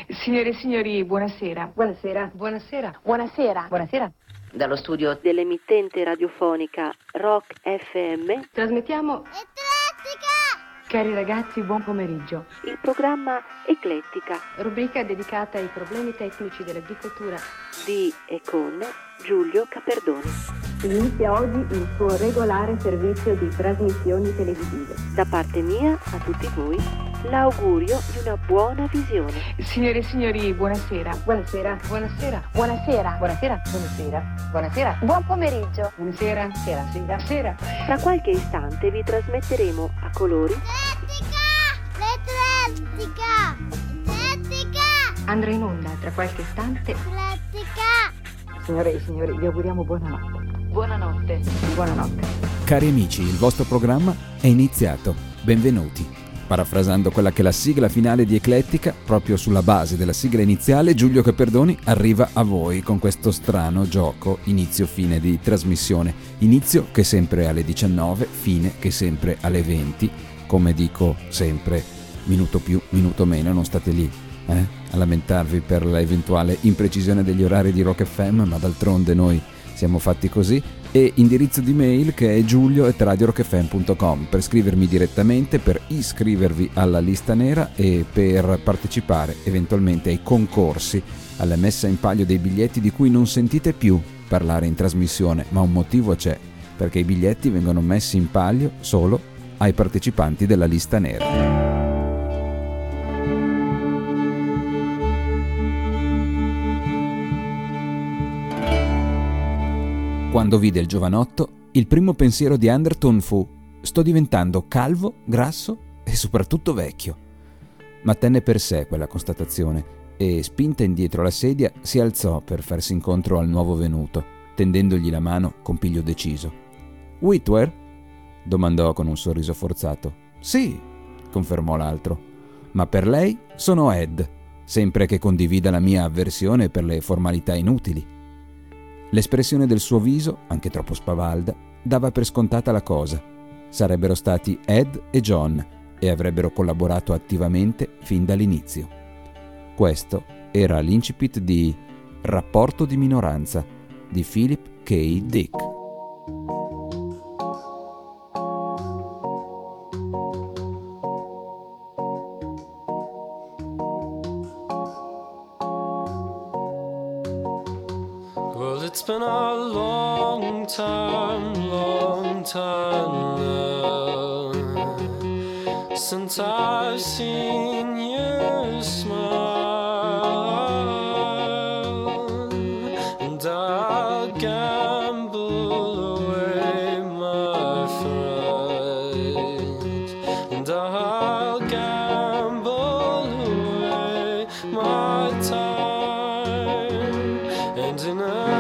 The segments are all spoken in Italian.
Signore e signori, buonasera. Buonasera. Buonasera. Buonasera. Buonasera. Dallo studio dell'emittente radiofonica Rock FM Trasmettiamo Eclettica! Cari ragazzi, buon pomeriggio. il programma Eclettica Rubrica dedicata ai problemi tecnici dell'agricoltura. di e con Giulio Caperdoni. Inizia oggi il suo regolare servizio di trasmissioni televisive. Da parte mia a tutti voi l'augurio di una buona visione. Signore e signori, buonasera. Buonasera. Buonasera. Buonasera. Buonasera. Buonasera. Buonasera. Buon pomeriggio! Buonasera. Sera. Sera. Sera. Tra qualche istante vi trasmetteremo a colori L'Eclettica! L'Eclettica! Andrà in onda tra qualche istante. L'Eclettica! Signore e signori, vi auguriamo buonanotte. Buonanotte. Buonanotte. Cari amici, il vostro programma è iniziato. Benvenuti. Parafrasando quella che è la sigla finale di Eclettica, proprio sulla base della sigla iniziale, Giulio Caperdoni arriva a voi con questo strano gioco inizio-fine di trasmissione. Inizio che sempre alle 19, fine che sempre alle 20. Come dico sempre, minuto più, minuto meno, non state lì a lamentarvi per l'eventuale imprecisione degli orari di Rock FM, ma d'altronde noi siamo fatti così. E indirizzo di mail che è giulio@radiorockfm.com per scrivermi direttamente, per iscrivervi alla lista nera e per partecipare eventualmente ai concorsi, alla messa in palio dei biglietti di cui non sentite più parlare in trasmissione, ma un motivo c'è, perché i biglietti vengono messi in palio solo ai partecipanti della lista nera. Quando vide il giovanotto, il primo pensiero di Anderton fu: sto diventando calvo, grasso e soprattutto vecchio. Ma tenne per sé quella constatazione e, spinta indietro la sedia, si alzò per farsi incontro al nuovo venuto, tendendogli la mano con piglio deciso. «Whitwer?» domandò con un sorriso forzato. «Sì», confermò l'altro, «ma per lei sono Ed, sempre che condivida la mia avversione per le formalità inutili». L'espressione del suo viso, anche troppo spavalda, dava per scontata la cosa. Sarebbero stati Ed e John e avrebbero collaborato attivamente fin dall'inizio. Questo era l'incipit di Rapporto di minoranza di Philip K. Dick. It's been a long time now since I've seen you smile, and I'll gamble away my fright, and I'll gamble away my time, and in a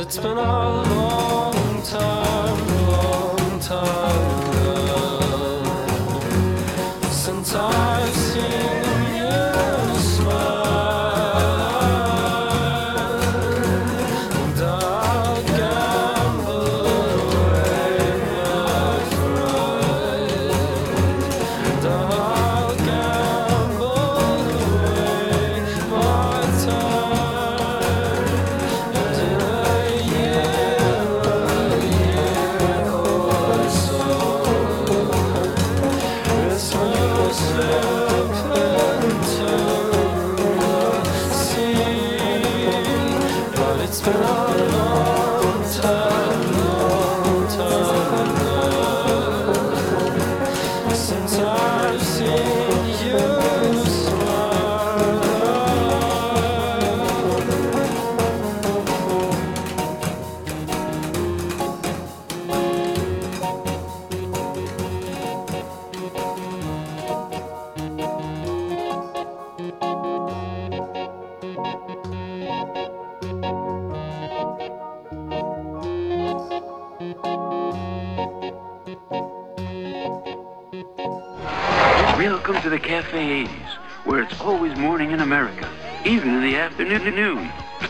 it's been a long time since I've seen you smile, and I'll gamble away my fright, and I'll gamble away my time, and in a year or so, Christmas will turn to the sea, but it's been a long time since I've seen you smile. Welcome to the Cafe 80s, where it's always morning in America, even in the afternoon.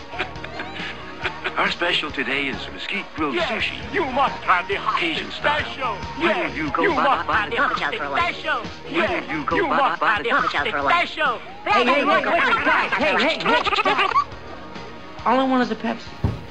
Our special today is mesquite grilled sushi. You must have the Asian style. special. Will you go You buy must have the special. Will you go You buy must have the special. Hey. All I want is a Pepsi.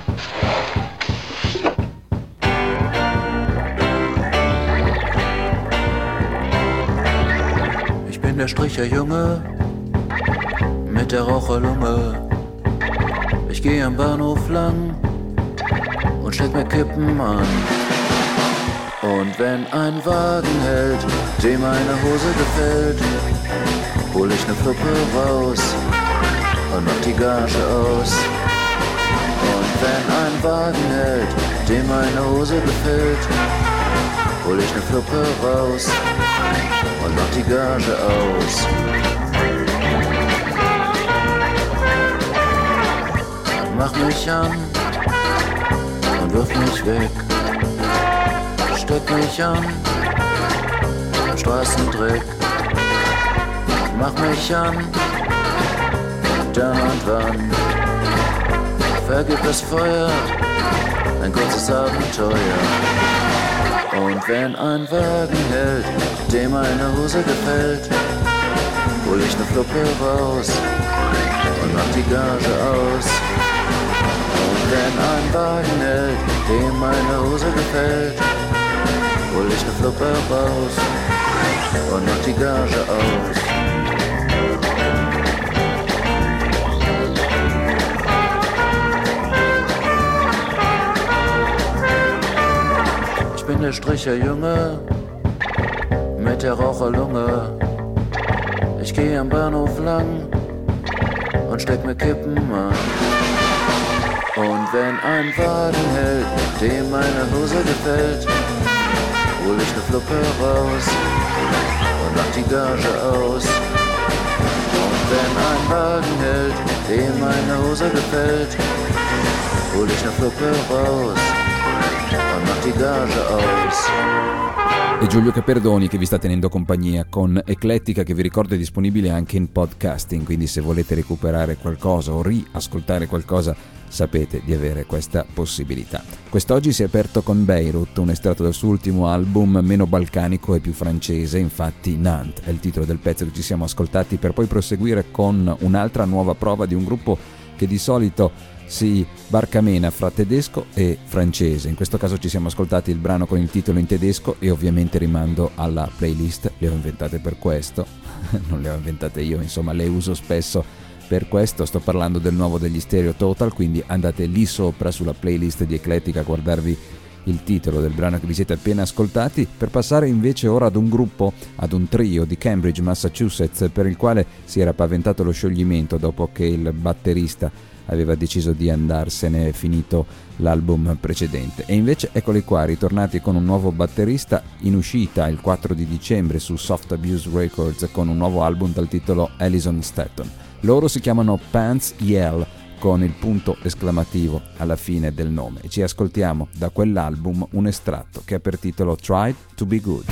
Ich bin der Stricherjunge mit der Raucherlunge. Ich geh am Bahnhof lang und steck mir Kippen an. Und wenn ein Wagen hält, dem meine Hose gefällt, hol ich ne Fluppe raus und mach die Gage aus. Und wenn ein Wagen hält, dem meine Hose gefällt, hol ich ne Fluppe raus und mach die Gage aus. Mach mich an und wirf mich weg. Steck mich an, Straßendreck. Mach mich an, dann und wann. Vergib das Feuer, ein kurzes Abenteuer. Und wenn ein Wagen hält, dem meine Hose gefällt, hol ich ne Fluppe raus und mach die Gage aus. Und wenn ein Wagen hält, dem meine Hose gefällt, hol ich ne Fluppe raus und mach die Gage aus. Ich bin der Stricherjunge mit der Raucherlunge. Ich geh am Bahnhof lang und steck mir Kippen an. Und wenn ein Wagen hält, dem meine Hose gefällt, hol ich ne Fluppe raus und mach die Gage aus. Und wenn ein Wagen hält, dem meine Hose gefällt, hol ich ne Fluppe raus und mach die Gage aus. È Giulio Caperdoni che vi sta tenendo compagnia con Eclettica, che vi ricordo è disponibile anche in podcasting, quindi se volete recuperare qualcosa o riascoltare qualcosa sapete di avere questa possibilità. Quest'oggi si è aperto con Beirut, un estratto dal suo ultimo album meno balcanico e più francese, infatti Nantes è il titolo del pezzo che ci siamo ascoltati, per poi proseguire con un'altra nuova prova di un gruppo che di solito si barcamena fra tedesco e francese. In questo caso ci siamo ascoltati il brano con il titolo in tedesco e ovviamente rimando alla playlist, le ho inventate per questo, non le ho inventate io, insomma le uso spesso per questo. Sto parlando del nuovo degli Stereo Total, quindi andate lì sopra sulla playlist di Eclettica a guardarvi il titolo del brano che vi siete appena ascoltati, per passare invece ora ad un gruppo, ad un trio di Cambridge, Massachusetts, per il quale si era paventato lo scioglimento dopo che il batterista aveva deciso di andarsene finito l'album precedente. E invece eccoli qua, ritornati con un nuovo batterista, in uscita il 4 di dicembre su Soft Abuse Records con un nuovo album dal titolo Alison Staton. Loro si chiamano Pants Yell, con il punto esclamativo alla fine del nome, e ci ascoltiamo da quell'album un estratto che ha per titolo Tried to Be Good.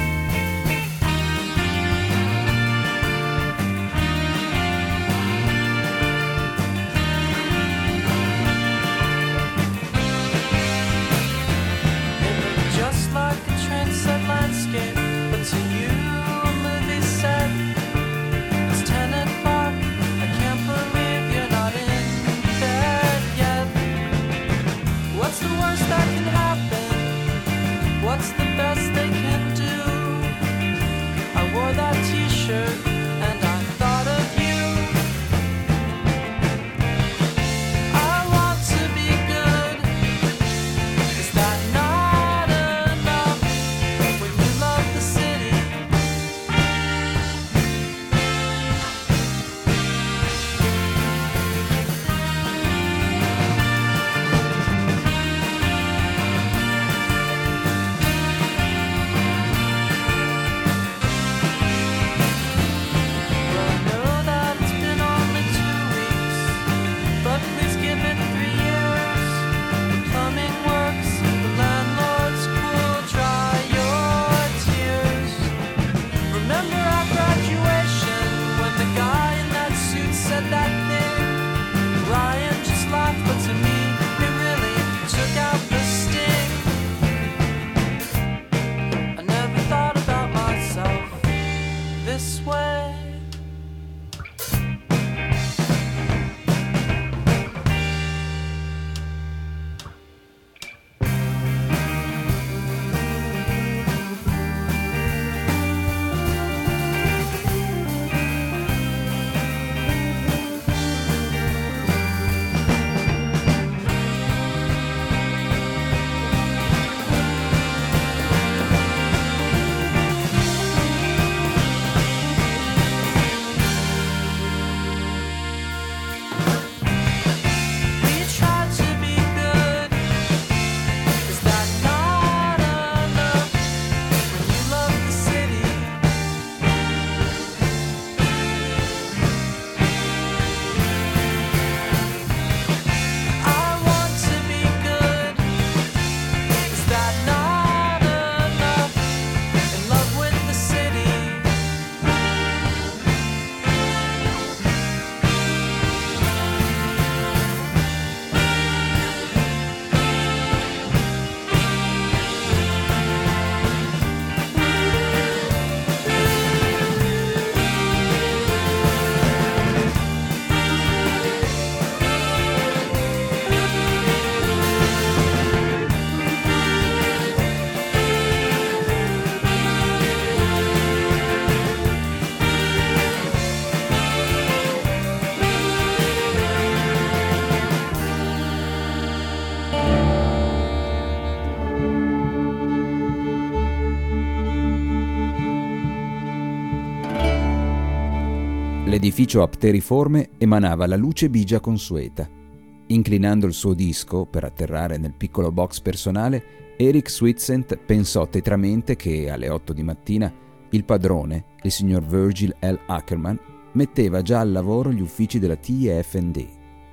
L'edificio apteriforme emanava la luce bigia consueta. Inclinando il suo disco per atterrare nel piccolo box personale, Eric Sweetsent pensò tetramente che alle 8 di mattina il padrone, il signor Virgil L. Ackerman, metteva già al lavoro gli uffici della TFND.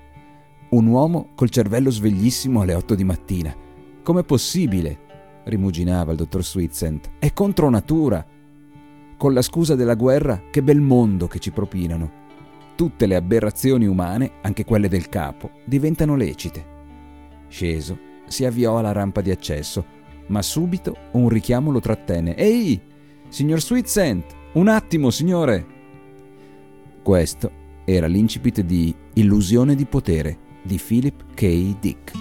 Un uomo col cervello sveglissimo alle 8 di mattina. Com'è possibile? Rimuginava il dottor Sweetsent. È contro natura. Con la scusa della guerra, che bel mondo che ci propinano. Tutte le aberrazioni umane, anche quelle del capo, diventano lecite. Sceso, si avviò alla rampa di accesso, ma subito un richiamo lo trattenne. «Ehi, signor Sweetsent, un attimo, signore!» Questo era l'incipit di Illusione di potere di Philip K. Dick.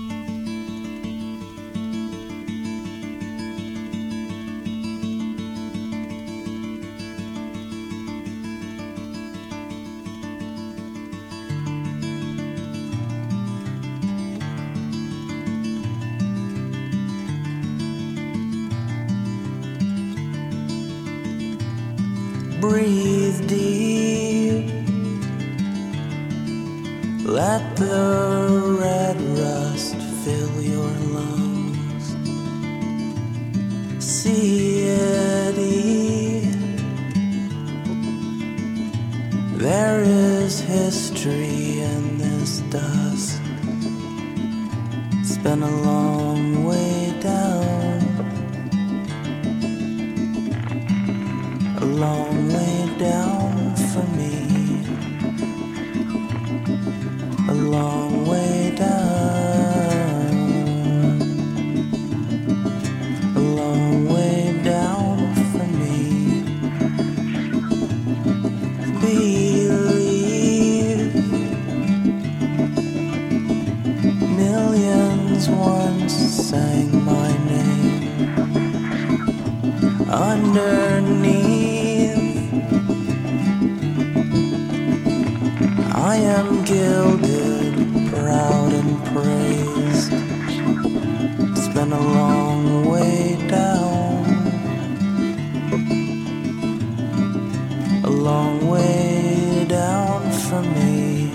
Breathe deep, let the red rust fill your lungs. See it, there is history in this dust. It's been a long way down, a long way down for me, a long way down, a long way down for me. Believe millions once sang my name underneath. I am gilded, proud and praised. It's been a long way down, a long way down for me.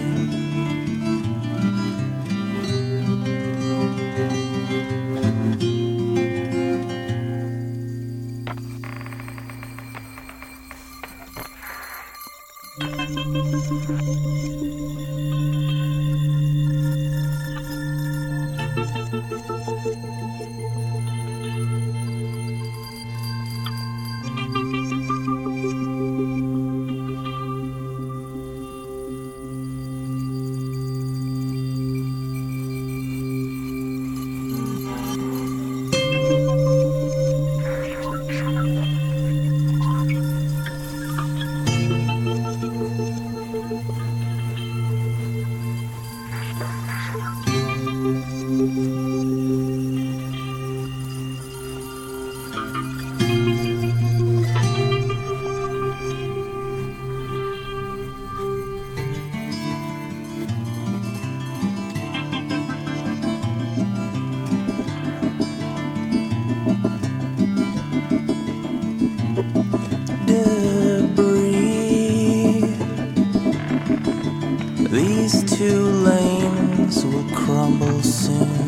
These two lanes will crumble soon,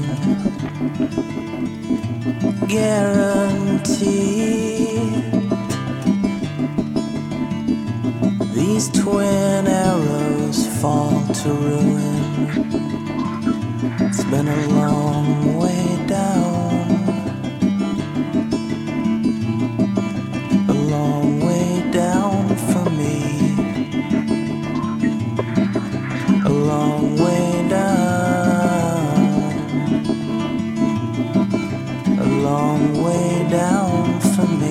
guarantee. These twin arrows fall to ruin. It's been a long way down, a long way down for me. A long way down, a long way down for me.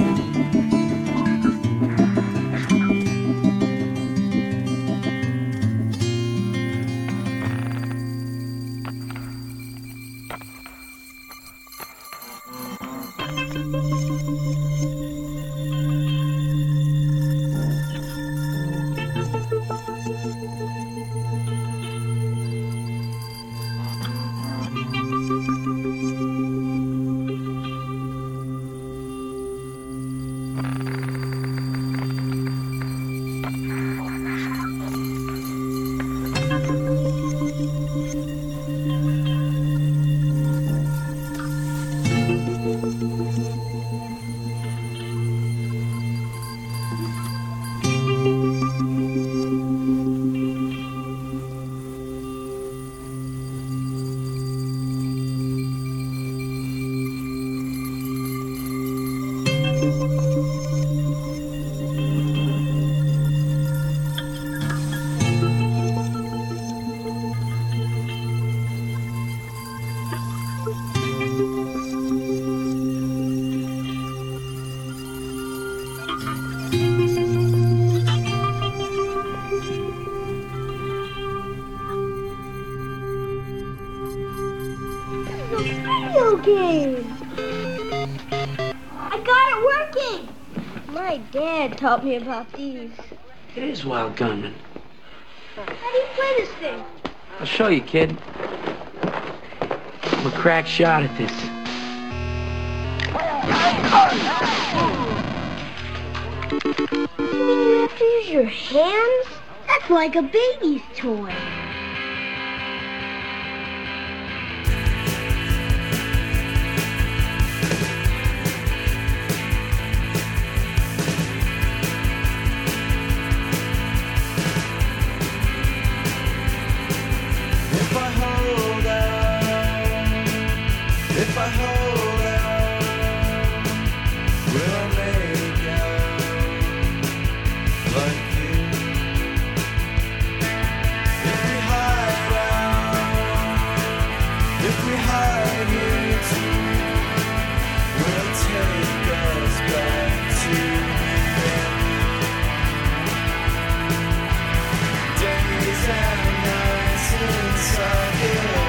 Game. I got it working. My dad taught me about these. It is Wild Gunman. How do you play this thing? I'll show you, kid. I'm a crack shot at this. You mean you have to use your hands? That's like a baby's toy. If I hold out, will I make out like you? If we hide out, if we hide here too, will take us back to days and nights inside here.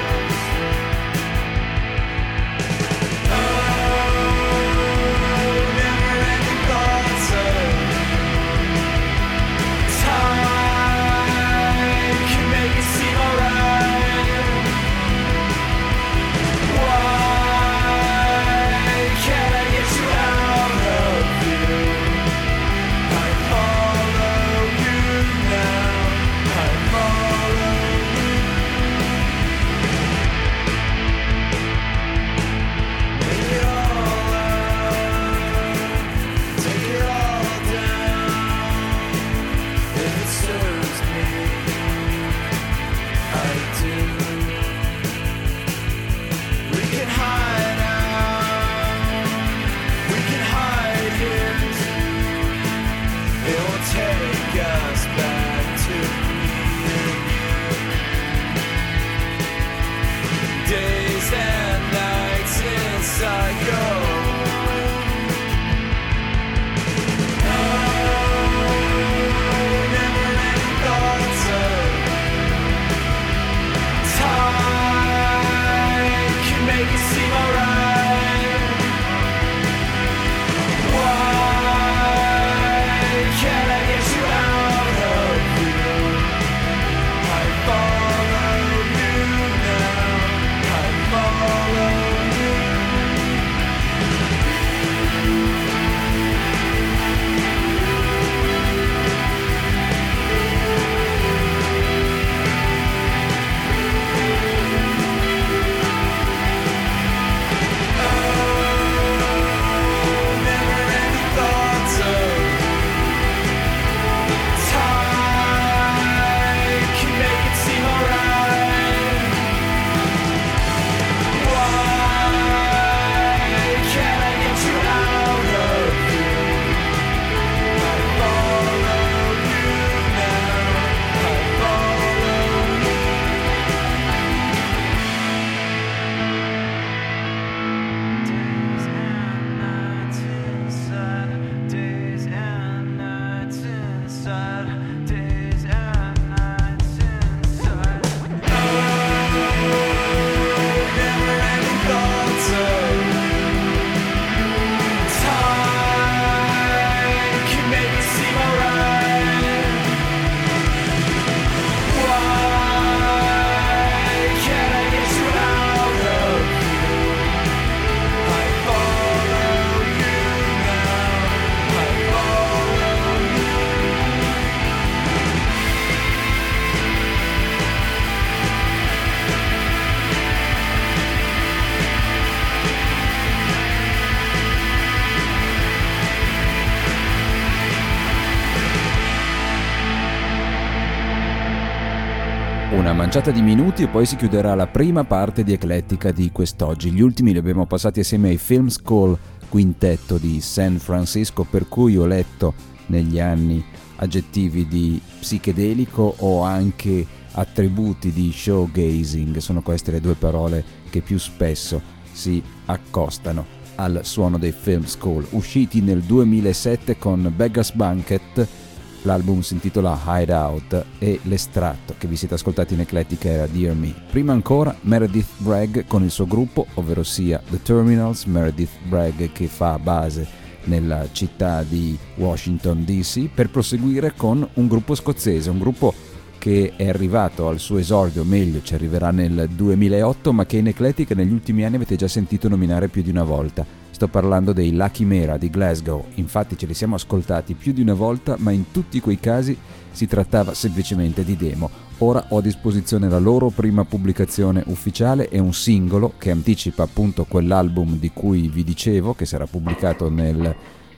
Una manciata di minuti e poi si chiuderà la prima parte di Eclettica di quest'oggi. Gli ultimi li abbiamo passati assieme ai Film School Quintetto di San Francisco, per cui ho letto negli anni aggettivi di psichedelico o anche attributi di showgazing. Sono queste le due parole che più spesso si accostano al suono dei Film School, usciti nel 2007 con Beggar's Banquet. L'album si intitola Hideout e l'estratto che vi siete ascoltati in Eclettica era Dear Me. Prima ancora Meredith Bragg con il suo gruppo, ovvero sia The Terminals. Meredith Bragg che fa base nella città di Washington DC, per proseguire con un gruppo scozzese, un gruppo che è arrivato al suo esordio, meglio ci arriverà nel 2008, ma che in Eclettica negli ultimi anni avete già sentito nominare più di una volta. Sto parlando dei La Chimera di Glasgow. Infatti ce li siamo ascoltati più di una volta, ma in tutti quei casi si trattava semplicemente di demo. Ora ho a disposizione la loro prima pubblicazione ufficiale e un singolo che anticipa appunto quell'album di cui vi dicevo, che sarà pubblicato nel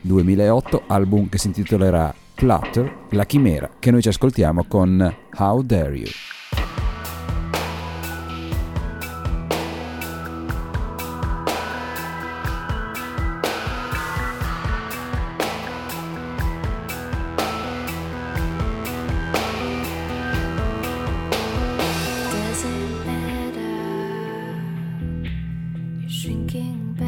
2008, album che si intitolerà Clutter, La Chimera, che noi ci ascoltiamo con How Dare You. shrinking back.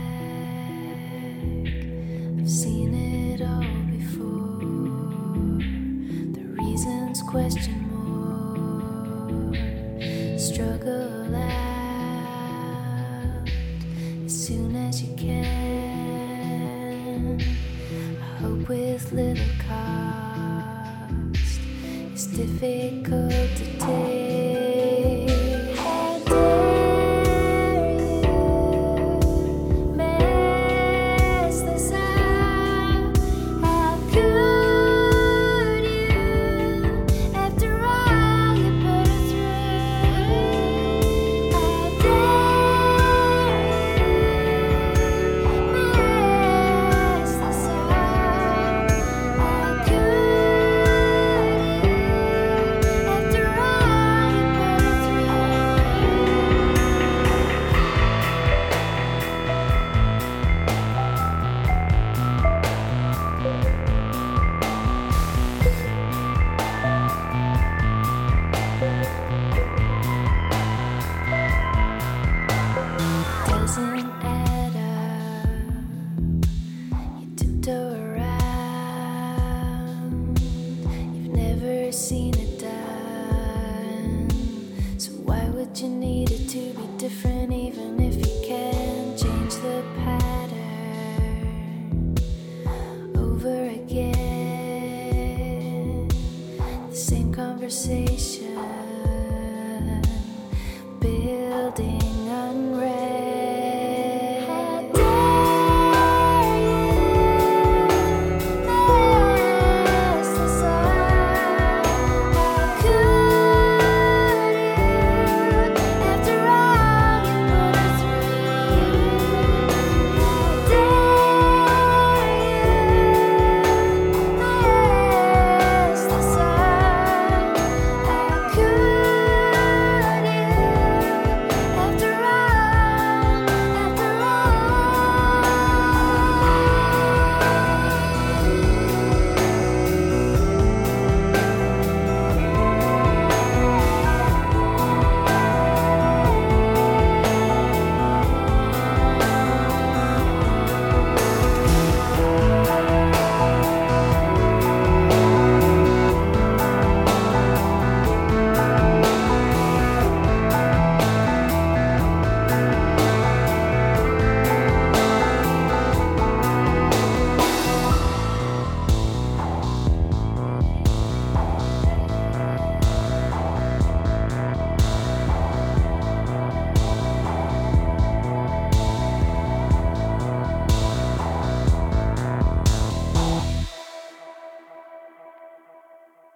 I've seen it all before. The reasons question more. Struggle out as soon as you can. I hope with little cost. It's difficult